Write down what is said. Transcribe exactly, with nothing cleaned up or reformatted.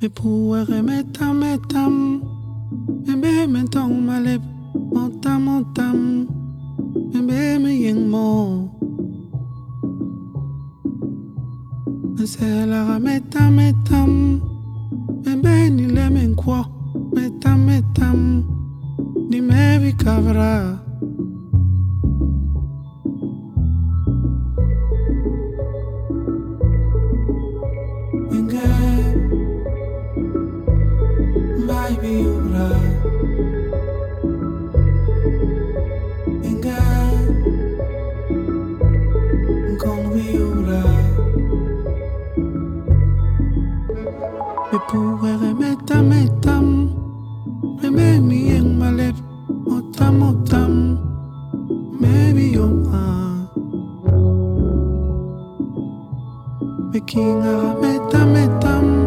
puere metam metam Mbe mentong malep motam motam Mbe me yeng mo Nsela metam metam Mbe ni lemen kwa metam metam Ni mevi kavra Inge Mai biura Inge Kong biura Me puere metam metam Me mi en malep motam motam Maybe you're mine Me kinga metam metam